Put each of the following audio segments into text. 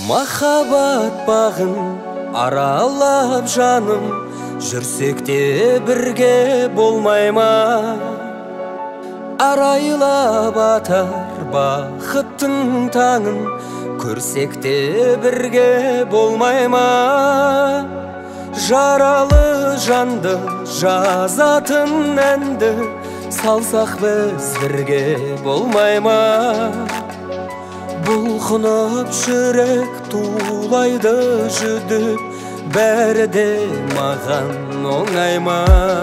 Махаббат бағын аралап жаным, жүрсек те бірге болмай ма? Арайлап атар бақыттың таңын, көрсек те бірге болмай ма? Жаралы жанды жазатын әнді салсақ біз бірге болмай ма? Бұлқынып жүрек тулайды жүдіп, бәрі де маған оңай ма?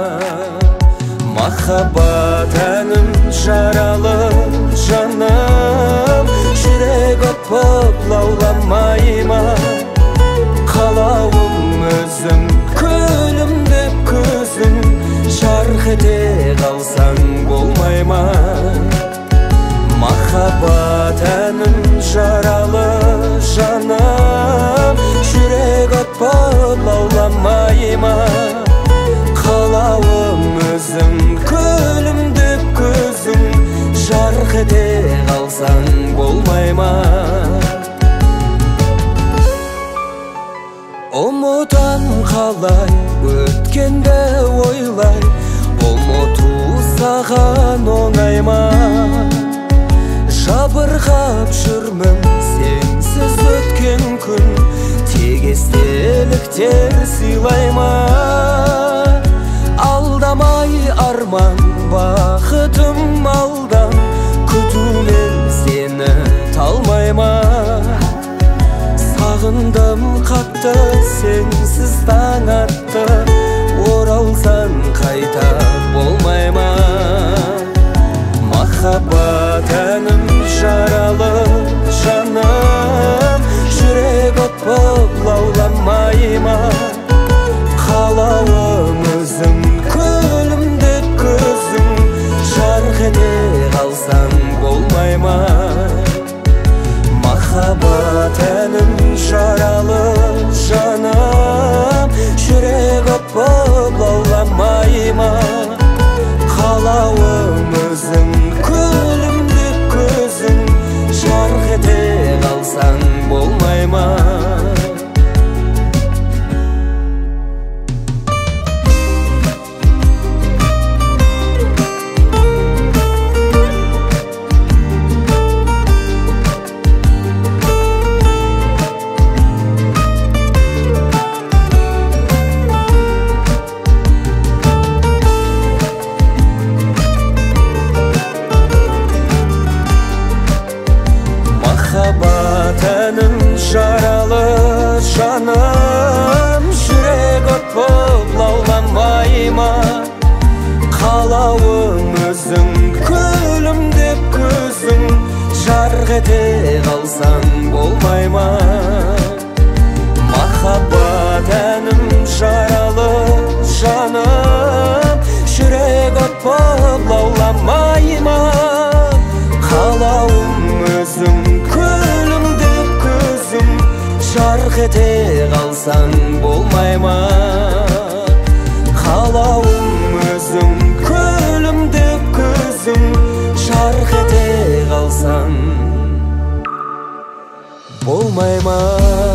Махаббат әнім жаралы жаным, жүрек отпып лауламай ма? Қалауым өзің, күлімдеп көзің, жарқ ете қалсаң болмай ма? Махаббат әнім жаралы жаным, жүрек отпып лауламай ма? Қалауым өзің, күлімдеп көзің, жарқ ете қалсаң болмай ма? Ұмытам қалай өткенді ойлай, ұмыту саған оңай ма? Жабырғап жүрмін сенсіз өткен күн, тек естеліктер сыйлай ма? Алдамай арман бақытым алдан, күтумен сені талмай ма? Сағындым қатты сенсіз таң атты, оралсан қайта болмай ма? Махаббат әнім жаралы жаным, жүрек отпып лауламай ма? Қалауым өзің, күлімдеп көзің, жарқ ете қалсаң болмай ма? Махаббат әнім жаралы жаным, жүрек отпып лауламай ма? Қалауым өзің, күлімдеп көзің, жарқ ете қалсаң болмай ма? Махаббат әнім жаралы жаным, жүрек отпып лауламай ма? Қалауым өзің, күлімдеп көзің, жарқ ете қалсаң болмай ма? Махаббат әнім жаралы жаным, жүрек отпып лауламай ма? Қалауым өзің, күлімдеп көзің, жарқ ете қалсаң болмай ма? Қалауым өзің, күлімдеп көзің, жарқ ете қалсаң болмай ма?